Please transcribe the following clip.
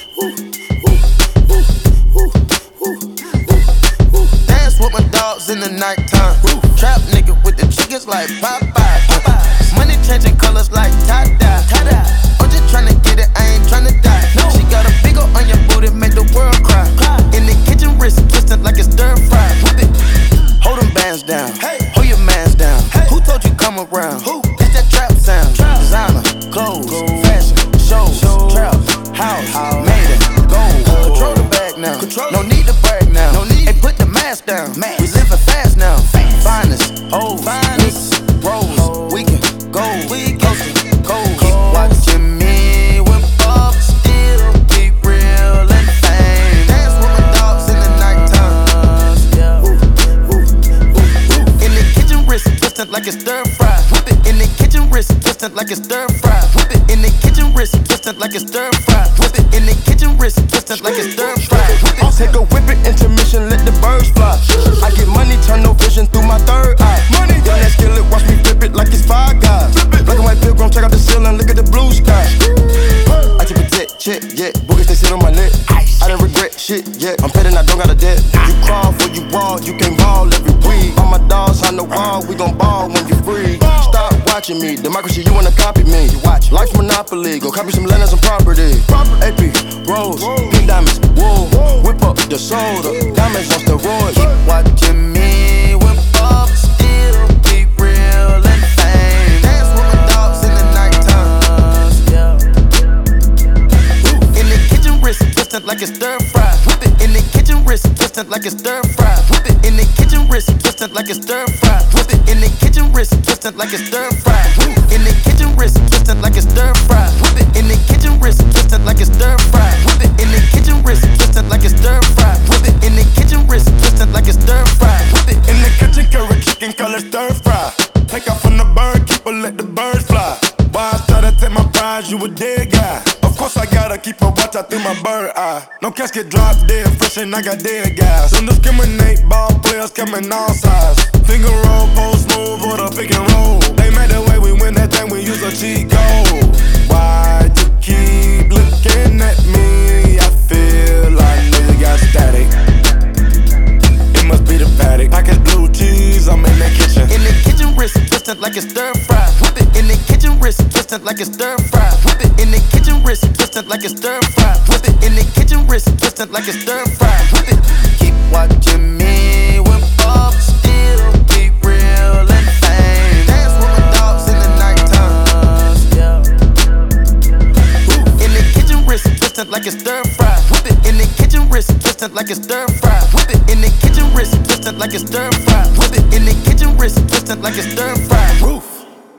Dance with my dogs in the nighttime. Trap nigga with the chickens like Popeye. Money changing colors like tie-dye. I'm just tryna get it, I ain't tryna die. She got a big ol' on your booty, make the world cry. In the kitchen, wrist twisting like it's stir fry. Hold them bands down, hold your mans down. Who told you come around? It's that trap sound. Designer, clothes, fashion, shows, trap, house, made it, gold. Control the bag now, no need to brag now. Hey, put the mask down, we living fast now. Finest, hoes, rolls, we can go, coast, keep watching me whip up, still keep real and fame. Dance with my dogs in the nighttime. In the kitchen, wrist twisting like it's stir fry. Whip it in the kitchen, wrist twisting like it's stir fry. Whip it in the kitchen, wrist twisting like it's stir fry. Whip it in the kitchen, wrist twisting like it's stir fry. I'll take a whip it, intermission, let the birds fly. I get money, turn no vision through my third eye. Money, young that skillet, watch me flip it like it's Five Guys. Black and white pilgrim, check out the ceiling, look at the blue sky. I keep a check, yeah. Boogies, they sit on my neck. I didn't regret shit, yeah. I'm petting, I don't got a debt. You crawl for you raw, you can't ball every week. All my dogs on the wall, we gon' ball when you free. Stop watching me, democracy, you wanna copy me. Life's monopoly, go copy some land and some property. AP, rose, pink diamonds, wool. Whip up the soda, diamonds on steroids. Keep watching me whip up, still keep real and fame. Dance with my dogs in the nighttime. In the kitchen, wrist twisting like it's stir fry. Whip it in the kitchen, wrist twisting like it's stir fry. Whip it in the kitchen, wrist twisting like it's stir fry. Whip it in the kitchen, wrist twisting like it's stir fry. In the kitchen, wrist twisting like it's stir fry. Whip it in the kitchen, wrist twisting like it's stir fry. Whip it in the kitchen, wrist twisting like it's stir fry. Whip it in the kitchen, wrist twisting like it's stir fry. Whip it in the kitchen, carrot chicken, color stir fry. Take off from the bird, keep her, let the birds fly. Why I try to take my prize, you a dead guy. Of course I gotta keep a watch out through my bird eye. No casket drop dead, fresh and I got dead guys. Don't discriminate, ball players coming all sides. Finger roll, post move, or the pick and roll. They made the way we win that thing, we use a cheat code. Why you keep looking at me? I feel like nigga got static. It must be the paddock. Package blue cheese, I'm in the kitchen. In the kitchen, wrist twisting like it's stir fry. Whip it in the kitchen, wrist twisting like it's stir fry. Whip it in the kitchen, wrist twisting like it's stir fry. Whip it in the kitchen, wrist twisting like it's stir fry. Whip it. Keep watching me whip up, still keep real and fame. Dance with my dogs in the nighttime. In the kitchen, wrist twisting like it's stir fry. Whip it in the kitchen, wrist twisting like it's stir fry. Whip it in the kitchen, wrist twisting like it's stir fry. Whip it in the kitchen, wrist twisting like it's stir